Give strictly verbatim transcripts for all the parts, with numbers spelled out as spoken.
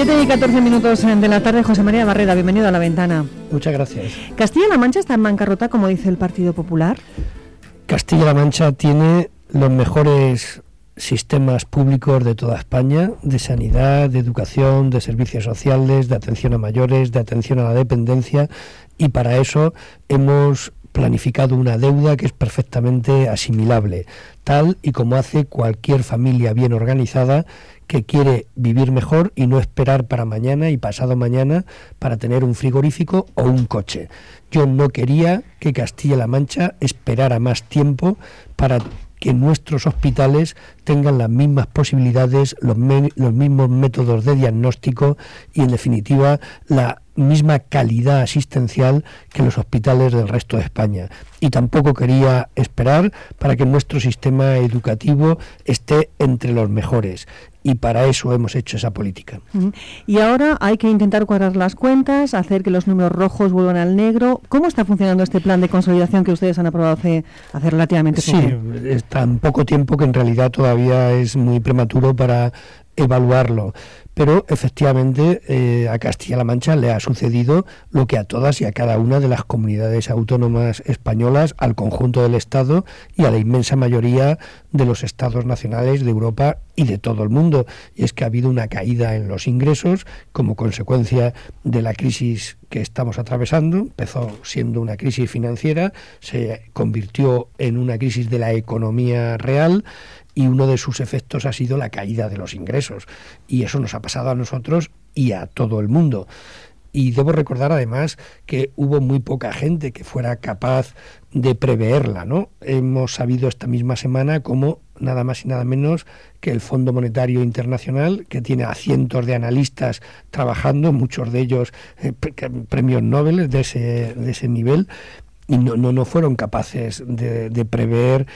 siete y catorce minutos de la tarde. José María Barreda, bienvenido a La Ventana. Muchas gracias. ¿Castilla-La Mancha está en bancarrota, como dice el Partido Popular? Castilla-La Mancha tiene los mejores sistemas públicos de toda España, de sanidad, de educación, de servicios sociales, de atención a mayores, de atención a la dependencia, y para eso hemos planificado una deuda que es perfectamente asimilable, tal y como hace cualquier familia bien organizada que quiere vivir mejor y no esperar para mañana y pasado mañana para tener un frigorífico o un coche. Yo no quería que Castilla-La Mancha esperara más tiempo para que nuestros hospitales tengan las mismas posibilidades, los, me- los mismos métodos de diagnóstico y, en definitiva, la misma calidad asistencial que los hospitales del resto de España. Y tampoco quería esperar para que nuestro sistema educativo esté entre los mejores. Y para eso hemos hecho esa política. Uh-huh. Y ahora hay que intentar cuadrar las cuentas, hacer que los números rojos vuelvan al negro. ¿Cómo está funcionando este plan de consolidación que ustedes han aprobado hace, hace relativamente poco? Sí, es tan poco tiempo que en realidad todavía es muy prematuro para evaluarlo. Pero efectivamente eh, a Castilla-La Mancha le ha sucedido lo que a todas y a cada una de las comunidades autónomas españolas, al conjunto del Estado y a la inmensa mayoría de los estados nacionales de Europa y de todo el mundo. Y es que ha habido una caída en los ingresos como consecuencia de la crisis que estamos atravesando. Empezó siendo una crisis financiera, se convirtió en una crisis de la economía real, y uno de sus efectos ha sido la caída de los ingresos. Y eso nos ha pasado a nosotros y a todo el mundo. Y debo recordar además que hubo muy poca gente que fuera capaz de preverla, ¿no? Hemos sabido esta misma semana cómo nada más y nada menos que el Fondo Monetario Internacional, que tiene a cientos de analistas trabajando, muchos de ellos eh, premios Nobel de ese, de ese nivel, y no, no, no fueron capaces de, de prever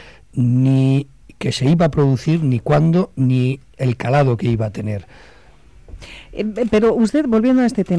ni que se iba a producir, ni cuándo, ni el calado que iba a tener. Eh, pero usted, volviendo a este tema,